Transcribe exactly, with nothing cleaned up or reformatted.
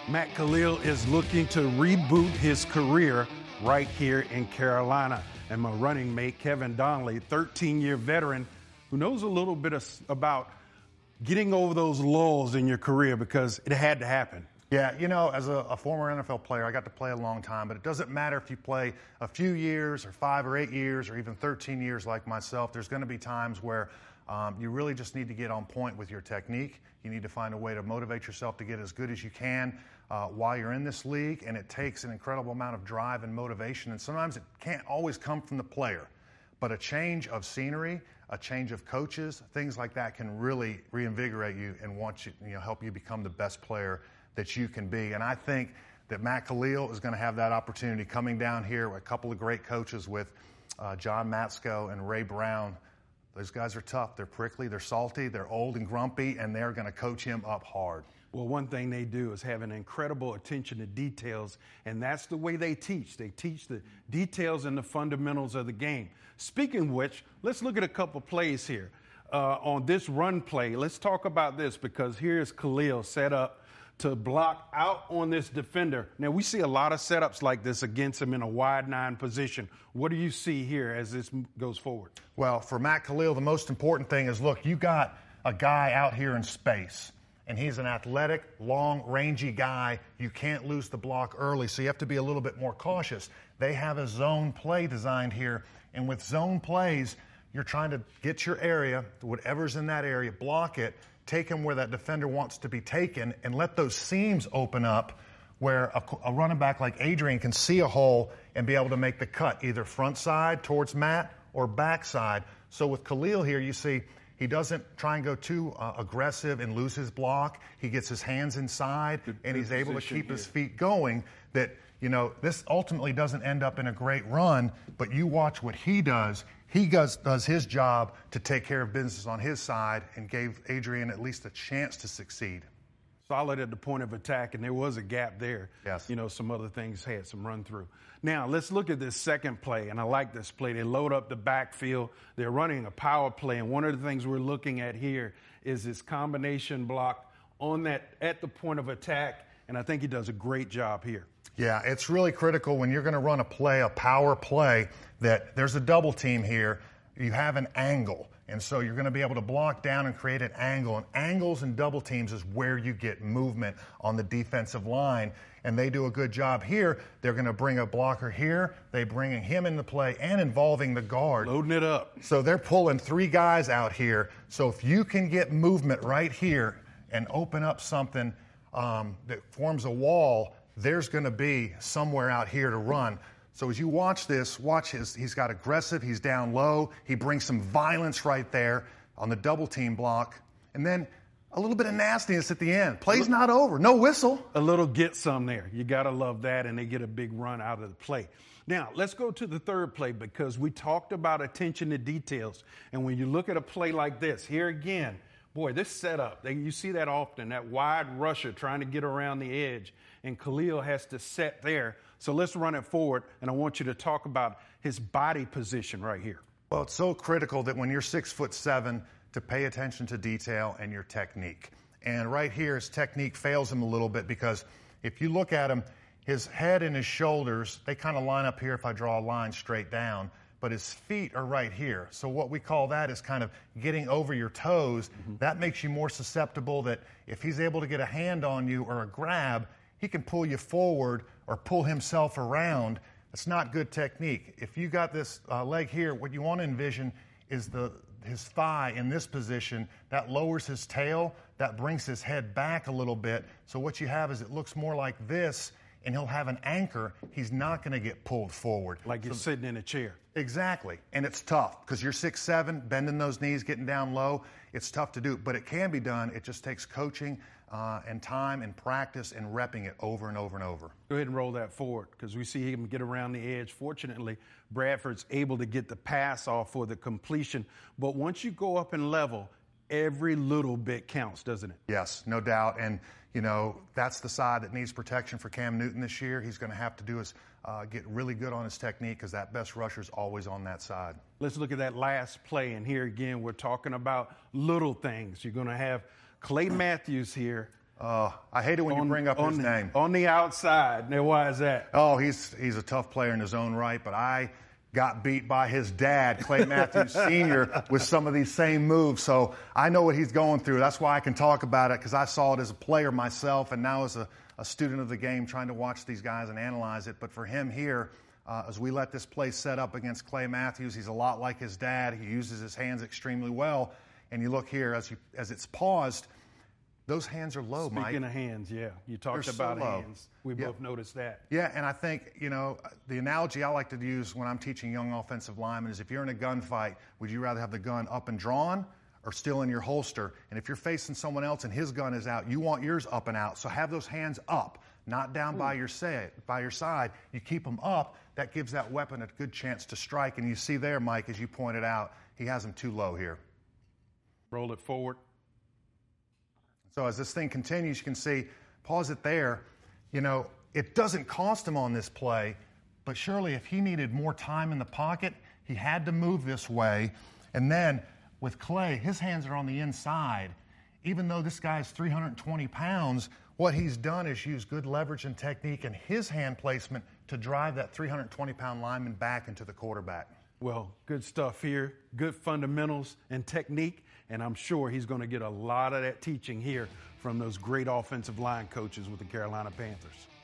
Matt Kalil is looking to reboot his career right here in Carolina. And my running mate, Kevin Donnelly, thirteen-year veteran who knows a little bit of, about getting over those lulls in your career because it had to happen. Yeah, you know, as a, a former N F L player, I got to play a long time, but it doesn't matter if you play a few years or five or eight years or even thirteen years like myself. There's going to be times where um, you really just need to get on point with your technique. You need to find a way to motivate yourself to get as good as you can uh, while you're in this league, and it takes an incredible amount of drive and motivation, and sometimes it can't always come from the player. But a change of scenery, a change of coaches, things like that can really reinvigorate you and want you, you know, help you become the best player that you can be. And I think that Matt Kalil is going to have that opportunity coming down here with a couple of great coaches with uh, John Matsko and Ray Brown. Those guys are tough. They're prickly, they're salty, they're old and grumpy, and they're going to coach him up hard. Well, one thing they do is have an incredible attention to details, and that's the way they teach. They teach the details and the fundamentals of the game. Speaking of which, let's look at a couple plays here. Uh, on this run play, let's talk about this because here's Kalil set up to block out on this defender. Now, we see a lot of setups like this against him in a wide nine position. What do you see here as this goes forward? Well, for Matt Kalil, the most important thing is, look, you got a guy out here in space, and he's an athletic, long, rangy guy. You can't lose the block early, so you have to be a little bit more cautious. They have a zone play designed here, and with zone plays, you're trying to get your area, whatever's in that area, block it, take him where that defender wants to be taken, and let those seams open up where a, a running back like Adrian can see a hole and be able to make the cut, either front side towards Matt or back side. So with Kalil here, you see he doesn't try and go too uh, aggressive and lose his block. He gets his hands inside, good, and he's able to keep here. his feet going. That, you know, this ultimately doesn't end up in a great run, but you watch what he does. He does, does his job to take care of business on his side and gave Adrian at least a chance to succeed. Solid at the point of attack, and there was a gap there. Yes. You know, some other things had some run through. Now, let's look at this second play, and I like this play. They load up the backfield. They're running a power play, and one of the things we're looking at here is this combination block on that at the point of attack, and I think he does a great job here. Yeah, it's really critical when you're going to run a play, a power play, that there's a double team here. You have an angle, and so you're going to be able to block down and create an angle. And angles and double teams is where you get movement on the defensive line, and they do a good job here. They're going to bring a blocker here. They bring him into play and involving the guard. Loading it up. So they're pulling three guys out here. So if you can get movement right here and open up something um, that forms a wall, there's going to be somewhere out here to run. So as you watch this, watch his, he's got aggressive, he's down low, he brings some violence right there on the double team block, and then a little bit of nastiness at the end. Play's not over, no whistle. A little get some there. You got to love that, and they get a big run out of the play. Now, let's go to the third play because we talked about attention to details, and when you look at a play like this, here again, boy, this setup, they, you see that often, that wide rusher trying to get around the edge, and Kalil has to set there. So let's run it forward, and I want you to talk about his body position right here. Well, it's so critical that when you're six foot seven to pay attention to detail and your technique. And right here, his technique fails him a little bit because if you look at him, his head and his shoulders, they kind of line up here if I draw a line straight down, but his feet are right here. So what we call that is kind of getting over your toes. Mm-hmm. That makes you more susceptible that if he's able to get a hand on you or a grab, he can pull you forward or pull himself around. That's not good technique. If you got this uh, leg here, what you want to envision is the his thigh in this position. That lowers his tail. That brings his head back a little bit. So what you have is it looks more like this, and he'll have an anchor. He's not going to get pulled forward. Like you're so, sitting in a chair. Exactly. And it's tough because you're six seven, bending those knees, getting down low. It's tough to do, but it can be done. It just takes coaching uh, and time and practice and repping it over and over and over. Go ahead and roll that forward because we see him get around the edge. Fortunately, Bradford's able to get the pass off for the completion. But once you go up in level, every little bit counts, doesn't it? Yes, no doubt. And, you know, that's the side that needs protection for Cam Newton this year. He's going to have to do is uh, get really good on his technique because that best rusher is always on that side. Let's look at that last play. And here again, we're talking about little things. You're going to have Clay Matthews here Uh, I hate it when on, you bring up on, his name. On the outside. Now, why is that? Oh, he's he's a tough player in his own right, but I got beat by his dad, Clay Matthews Senior, with some of these same moves. So I know what he's going through. That's why I can talk about it, because I saw it as a player myself and now as a, a student of the game trying to watch these guys and analyze it. But for him here, uh, as we let this play set up against Clay Matthews, he's a lot like his dad. He uses his hands extremely well. And you look here, as you, as it's paused, those hands are low, Speaking Mike. Speaking of hands, yeah. You talked They're about so low. hands. We Yep. both noticed that. Yeah, and I think, you know, the analogy I like to use when I'm teaching young offensive linemen is if you're in a gunfight, would you rather have the gun up and drawn or still in your holster? And if you're facing someone else and his gun is out, you want yours up and out. So have those hands up, not down by your, say, by your side. You keep them up. That gives that weapon a good chance to strike. And you see there, Mike, as you pointed out, he has them too low here. Roll it forward. So as this thing continues, you can see, pause it there. You know, it doesn't cost him on this play, but surely if he needed more time in the pocket, he had to move this way. And then with Clay, his hands are on the inside. Even though this guy's three hundred twenty pounds, what he's done is use good leverage and technique and his hand placement to drive that three hundred twenty pound lineman back into the quarterback. Well, good stuff here. Good fundamentals and technique. And I'm sure he's going to get a lot of that teaching here from those great offensive line coaches with the Carolina Panthers.